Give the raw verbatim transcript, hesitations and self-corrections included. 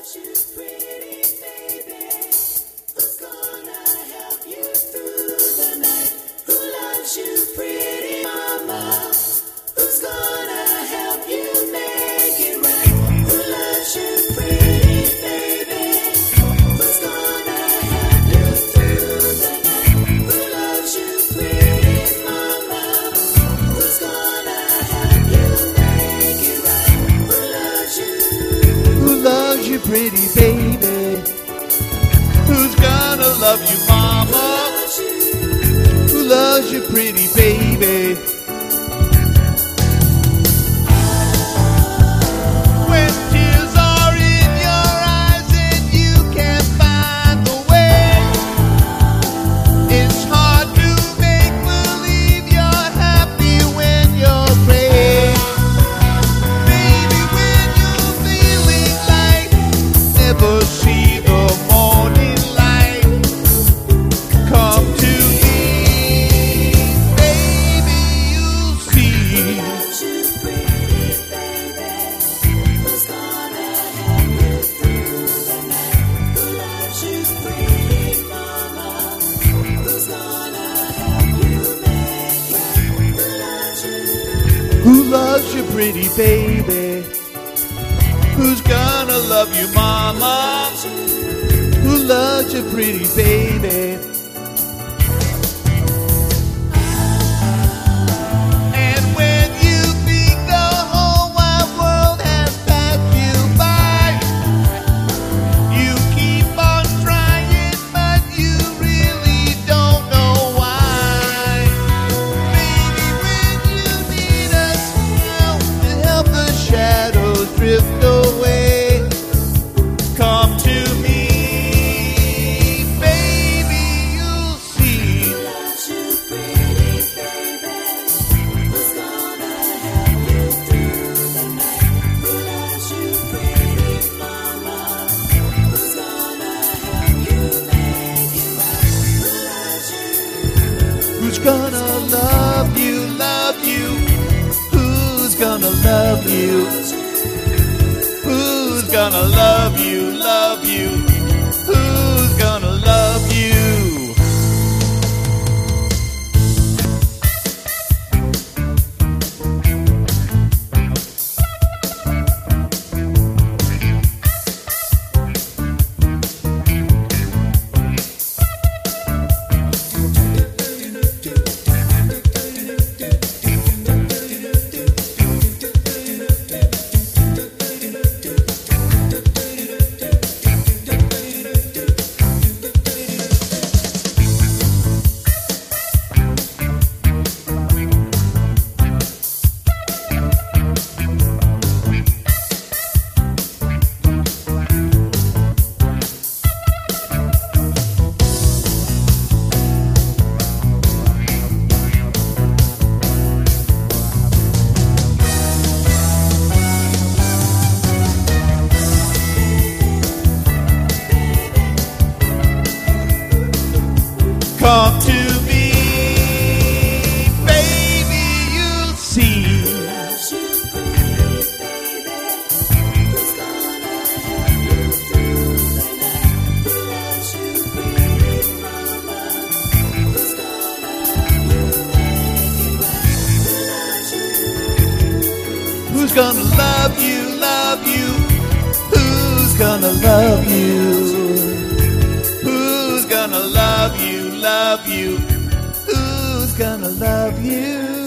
you, pretty baby? Who's gonna help you through the night? Who loves you, pretty mama? Who's gonna help you make it right? Who loves you, pretty baby? Who's gonna help you through the night? Who loves you, pretty mama? Who's gonna help you make it right? Who loves you? Who loves you, pretty baby? Who's gonna love you, mama? Who loves you, pretty baby? When tears are in your eyes and you can't find the way, it's hard to make believe you're happy when you're praying. Baby, when you're feeling like never see the morning light, come to me, baby, you'll see. Loves you, pretty baby? Who's gonna help you through the night? Who loves you, pretty mama? Who's gonna help you make it? Who loves you? Who loves you, pretty baby? Who's gonna love you, mama? Who loves you, pretty baby? And when you think the whole wide world has passed you by, you keep on trying, but you really don't know why. Baby, when you need us help to help the shadows drift away, come to me, baby, you'll see. Loves you, pretty baby? Who's gonna help you through the night? Who loves you, pretty mama? Who's gonna help you make it right? Who loves you? Who's gonna love you, love you? Who's gonna love you? Who's gonna love you, love you? Who's gonna love you? Come to me, baby, you'll see. Loves you, pretty baby? Who's gonna help you through the night? Who loves you, pretty mama? Who's gonna help you make it right? Who loves you? Who's gonna love you, love you? Who's gonna love you? Who's gonna love you, love you? Who's gonna love you?